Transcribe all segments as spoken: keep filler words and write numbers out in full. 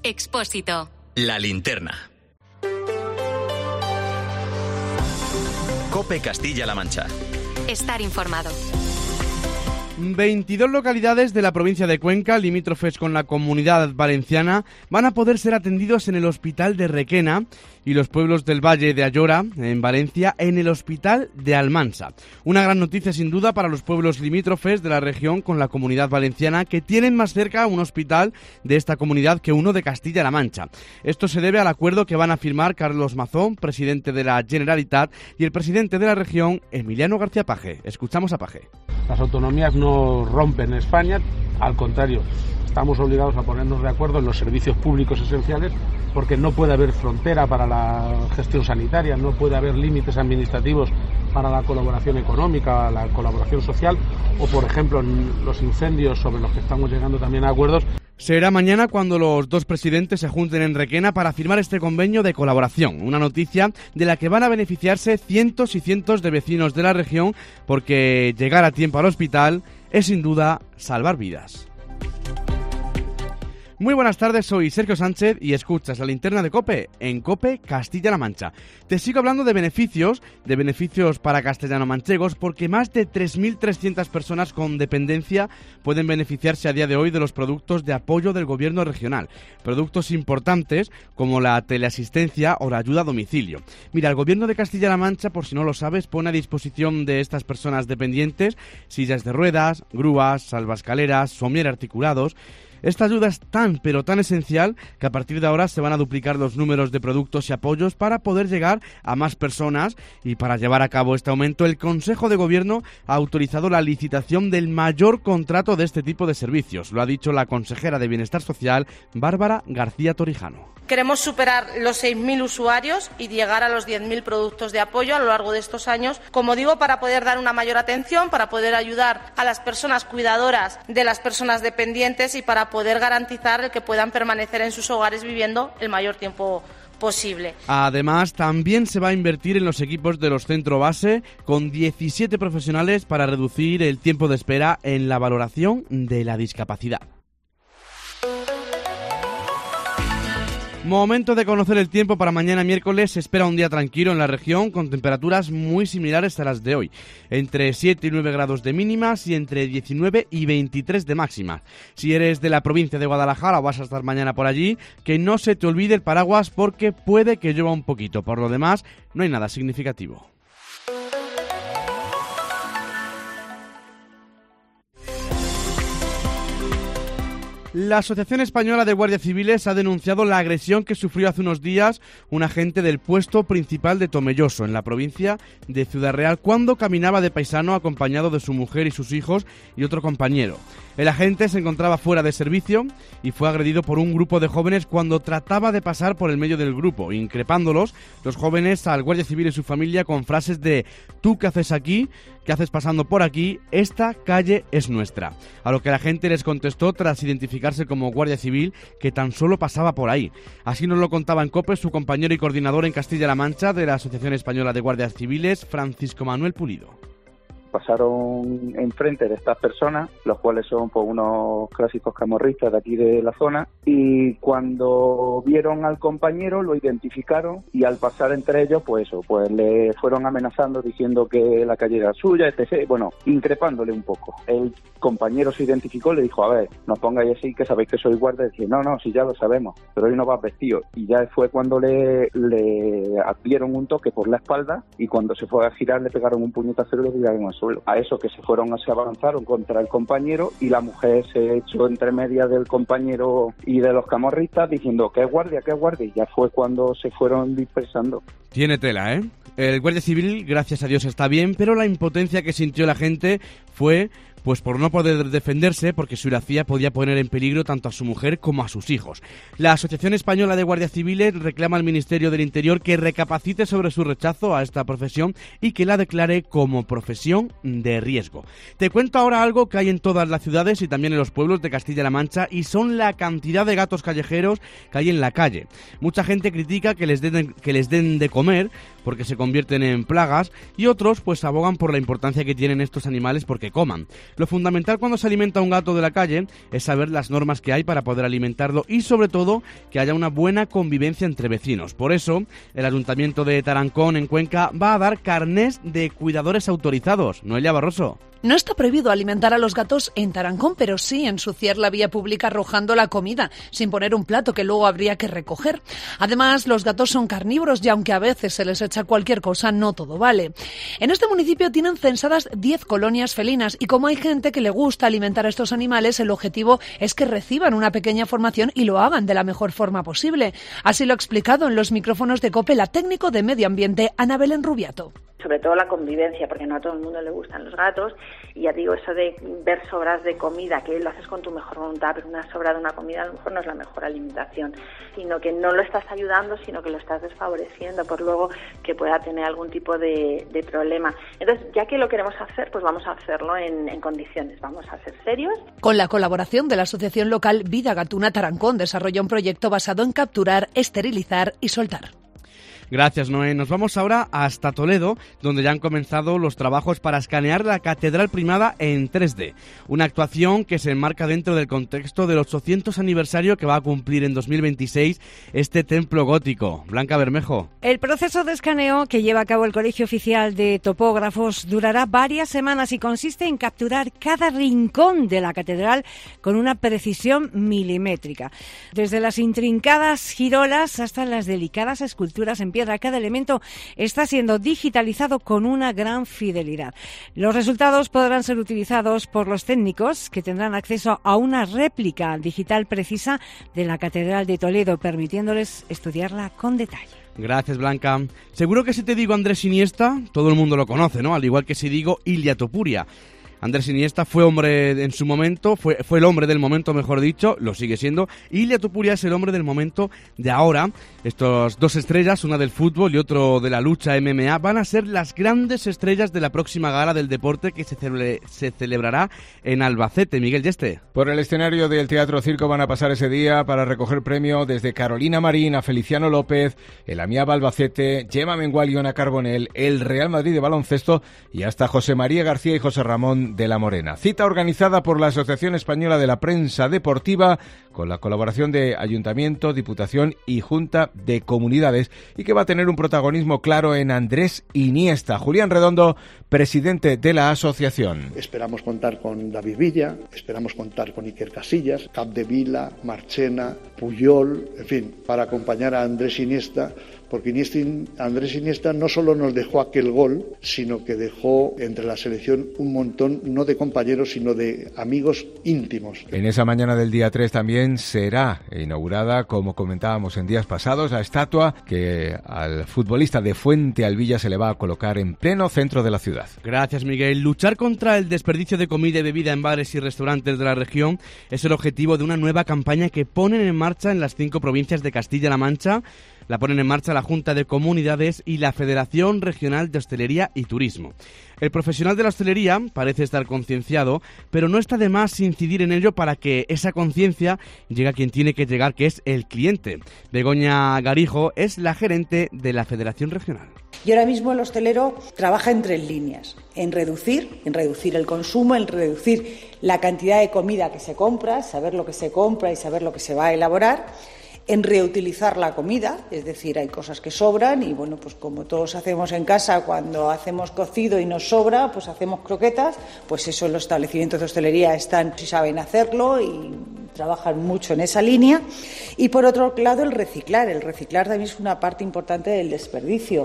Expósito. La linterna. COPE Castilla-La Mancha. Estar informado. veintidós localidades de la provincia de Cuenca, limítrofes con la Comunidad Valenciana, van a poder ser atendidos en el Hospital de Requena y los pueblos del Valle de Ayora, en Valencia, en el Hospital de Almansa. Una gran noticia sin duda para los pueblos limítrofes de la región con la Comunidad Valenciana, que tienen más cerca un hospital de esta comunidad que uno de Castilla-La Mancha. Esto se debe al acuerdo que van a firmar Carlos Mazón, presidente de la Generalitat, y el presidente de la región, Emiliano García Paje. Escuchamos a Paje. Las autonomías no rompen España, al contrario, estamos obligados a ponernos de acuerdo en los servicios públicos esenciales, porque no puede haber frontera para la gestión sanitaria, no puede haber límites administrativos para la colaboración económica, la colaboración social, o por ejemplo los incendios sobre los que estamos llegando también a acuerdos. Será mañana cuando los dos presidentes se junten en Requena para firmar este convenio de colaboración, una noticia de la que van a beneficiarse cientos y cientos de vecinos de la región, porque llegar a tiempo al hospital es sin duda salvar vidas. Muy buenas tardes, soy Sergio Sánchez y escuchas la linterna de COPE en COPE Castilla-La Mancha. Te sigo hablando de beneficios, de beneficios para castellano-manchegos, porque más de tres mil trescientas personas con dependencia pueden beneficiarse a día de hoy de los productos de apoyo del gobierno regional. Productos importantes como la teleasistencia o la ayuda a domicilio. Mira, el gobierno de Castilla-La Mancha, por si no lo sabes, pone a disposición de estas personas dependientes sillas de ruedas, grúas, salvaescaleras, somier articulados. Esta ayuda es tan, pero tan esencial que a partir de ahora se van a duplicar los números de productos y apoyos para poder llegar a más personas, y para llevar a cabo este aumento el Consejo de Gobierno ha autorizado la licitación del mayor contrato de este tipo de servicios. Lo ha dicho la consejera de Bienestar Social, Bárbara García Torijano. Queremos superar los seis mil usuarios y llegar a los diez mil productos de apoyo a lo largo de estos años, como digo, para poder dar una mayor atención, para poder ayudar a las personas cuidadoras de las personas dependientes y para poder garantizar el que puedan permanecer en sus hogares viviendo el mayor tiempo posible. Además, también se va a invertir en los equipos de los centro base con diecisiete profesionales para reducir el tiempo de espera en la valoración de la discapacidad. Momento de conocer el tiempo para mañana miércoles. Se espera un día tranquilo en la región con temperaturas muy similares a las de hoy, entre siete y nueve grados de mínimas y entre diecinueve y veintitrés de máximas. Si eres de la provincia de Guadalajara o vas a estar mañana por allí, que no se te olvide el paraguas porque puede que llueva un poquito. Por lo demás, no hay nada significativo. La Asociación Española de Guardias Civiles ha denunciado la agresión que sufrió hace unos días un agente del puesto principal de Tomelloso, en la provincia de Ciudad Real, cuando caminaba de paisano acompañado de su mujer y sus hijos y otro compañero. El agente se encontraba fuera de servicio y fue agredido por un grupo de jóvenes cuando trataba de pasar por el medio del grupo, increpándolos los jóvenes al guardia civil y su familia con frases de «¿Tú qué haces aquí? ¿Qué haces pasando por aquí? Esta calle es nuestra». A lo que la gente les contestó tras identificarse como guardia civil que tan solo pasaba por ahí. Así nos lo contaba en COPE su compañero y coordinador en Castilla-La Mancha de la Asociación Española de Guardias Civiles, Francisco Manuel Pulido. Pasaron enfrente de estas personas, los cuales son pues unos clásicos camorristas de aquí de la zona, y cuando vieron al compañero lo identificaron y al pasar entre ellos pues eso, pues le fueron amenazando diciendo que la calle era suya, etcétera. Bueno, increpándole un poco. El compañero se identificó, le dijo, a ver, no pongáis así que sabéis que soy guardia. Y dice, no, no, si ya lo sabemos, pero hoy no vas vestido. Y ya fue cuando le, le dieron un toque por la espalda y cuando se fue a girar le pegaron un puñetazo y lo tiraron al suelo. A eso que se fueron, se avanzaron contra el compañero y la mujer se echó entre medias del compañero y de los camorristas diciendo que es guardia, que es guardia, y ya fue cuando se fueron dispersando. Tiene tela, ¿eh? El guardia civil, gracias a Dios, está bien, pero la impotencia que sintió la gente fue pues por no poder defenderse, porque si lo hacía podía poner en peligro tanto a su mujer como a sus hijos. La Asociación Española de Guardias Civiles reclama al Ministerio del Interior que recapacite sobre su rechazo a esta profesión y que la declare como profesión de riesgo. Te cuento ahora algo que hay en todas las ciudades y también en los pueblos de Castilla-La Mancha, y son la cantidad de gatos callejeros que hay en la calle. Mucha gente critica que les den, que les den de comer porque se convierten en plagas, y otros pues abogan por la importancia que tienen estos animales porque coman. Lo fundamental cuando se alimenta un gato de la calle es saber las normas que hay para poder alimentarlo y sobre todo que haya una buena convivencia entre vecinos. Por eso, el Ayuntamiento de Tarancón, en Cuenca, va a dar carnés de cuidadores autorizados. Noelia Barroso. No está prohibido alimentar a los gatos en Tarancón, pero sí ensuciar la vía pública arrojando la comida, sin poner un plato que luego habría que recoger. Además, los gatos son carnívoros y aunque a veces se les echa cualquier cosa, no todo vale. En este municipio tienen censadas diez colonias felinas y como hay gente que le gusta alimentar a estos animales, el objetivo es que reciban una pequeña formación y lo hagan de la mejor forma posible. Así lo ha explicado en los micrófonos de COPE la técnico de Medio Ambiente, Ana Belén Rubiato. Sobre todo la convivencia, porque no a todo el mundo le gustan los gatos. Y ya digo, eso de ver sobras de comida, que lo haces con tu mejor voluntad, pero una sobra de una comida a lo mejor no es la mejor alimentación, sino que no lo estás ayudando, sino que lo estás desfavoreciendo por luego que pueda tener algún tipo de, de problema. Entonces, ya que lo queremos hacer, pues vamos a hacerlo en, en condiciones, vamos a ser serios. Con la colaboración de la asociación local Vida Gatuna Tarancón, desarrolla un proyecto basado en capturar, esterilizar y soltar. Gracias, Noé. Nos vamos ahora hasta Toledo, donde ya han comenzado los trabajos para escanear la Catedral Primada en tres D. Una actuación que se enmarca dentro del contexto del ochocientos aniversario que va a cumplir en dos mil veintiséis este templo gótico. Blanca Bermejo. El proceso de escaneo que lleva a cabo el Colegio Oficial de Topógrafos durará varias semanas y consiste en capturar cada rincón de la catedral con una precisión milimétrica. Desde las intrincadas girolas hasta las delicadas esculturas en piedra, cada elemento está siendo digitalizado con una gran fidelidad. Los resultados podrán ser utilizados por los técnicos, que tendrán acceso a una réplica digital precisa de la Catedral de Toledo, permitiéndoles estudiarla con detalle. Gracias, Blanca. Seguro que si te digo Andrés Iniesta, todo el mundo lo conoce, ¿no? Al igual que si digo Ilia Topuria. Andrés Iniesta fue hombre en su momento, fue, fue el hombre del momento, mejor dicho, lo sigue siendo. Y Ilia Topuria es el hombre del momento de ahora. Estos dos estrellas, una del fútbol y otro de la lucha M M A, van a ser las grandes estrellas de la próxima gala del deporte que se, cele- se celebrará en Albacete. Miguel Yeste. Por el escenario del Teatro Circo van a pasar ese día para recoger premio desde Carolina Marín a Feliciano López, el Amiab Albacete, Gemma Mengual y Ona Carbonell, el Real Madrid de baloncesto y hasta José María García y José Ramón de la Morena. Cita organizada por la Asociación Española de la Prensa Deportiva con la colaboración de Ayuntamiento, Diputación y Junta de Comunidades y que va a tener un protagonismo claro en Andrés Iniesta. Julián Redondo, presidente de la asociación. Esperamos contar con David Villa, esperamos contar con Iker Casillas, Capdevila, Marchena, Puyol, en fin, para acompañar a Andrés Iniesta, porque Iniesta, Andrés Iniesta no solo nos dejó aquel gol, sino que dejó entre la selección un montón, no de compañeros, sino de amigos íntimos. En esa mañana del día tres también será inaugurada, como comentábamos en días pasados, la estatua que al futbolista de Fuente Alvilla se le va a colocar en pleno centro de la ciudad. Gracias, Miguel. Luchar contra el desperdicio de comida y bebida en bares y restaurantes de la región es el objetivo de una nueva campaña que ponen en marcha en las cinco provincias de Castilla-La Mancha. La ponen en marcha la Junta de Comunidades y la Federación Regional de Hostelería y Turismo. El profesional de la hostelería parece estar concienciado, pero no está de más incidir en ello para que esa conciencia llegue a quien tiene que llegar, que es el cliente. Begoña Garijo es la gerente de la Federación Regional. Y ahora mismo el hostelero trabaja en tres líneas, en reducir, en reducir el consumo, en reducir la cantidad de comida que se compra, saber lo que se compra y saber lo que se va a elaborar, en reutilizar la comida, es decir, hay cosas que sobran y bueno, pues como todos hacemos en casa, cuando hacemos cocido y nos sobra, pues hacemos croquetas, pues eso los establecimientos de hostelería están, si saben hacerlo y trabajan mucho en esa línea. Y por otro lado el reciclar, el reciclar también es una parte importante del desperdicio.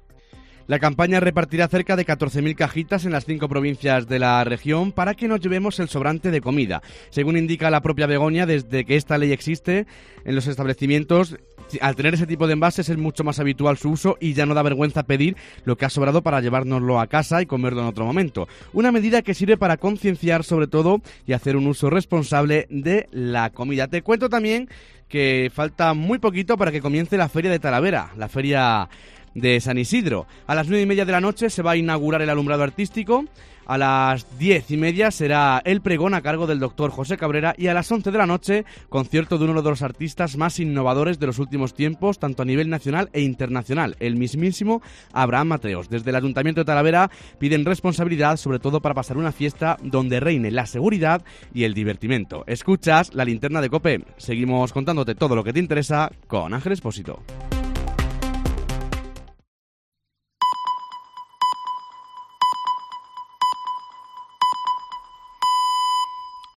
La campaña repartirá cerca de catorce mil cajitas en las cinco provincias de la región para que nos llevemos el sobrante de comida. Según indica la propia Begoña, desde que esta ley existe en los establecimientos, al tener ese tipo de envases es mucho más habitual su uso y ya no da vergüenza pedir lo que ha sobrado para llevárnoslo a casa y comerlo en otro momento. Una medida que sirve para concienciar sobre todo y hacer un uso responsable de la comida. Te cuento también que falta muy poquito para que comience la Feria de Talavera, la feria de San Isidro. A las nueve y media de la noche se va a inaugurar el alumbrado artístico. A las diez y media será el pregón a cargo del doctor José Cabrera y a las once de la noche concierto de uno de los artistas más innovadores de los últimos tiempos, tanto a nivel nacional e internacional, el mismísimo Abraham Mateos. Desde el Ayuntamiento de Talavera piden responsabilidad, sobre todo para pasar una fiesta donde reine la seguridad y el divertimento. Escuchas La Linterna de COPE. Seguimos contándote todo lo que te interesa con Ángel Expósito.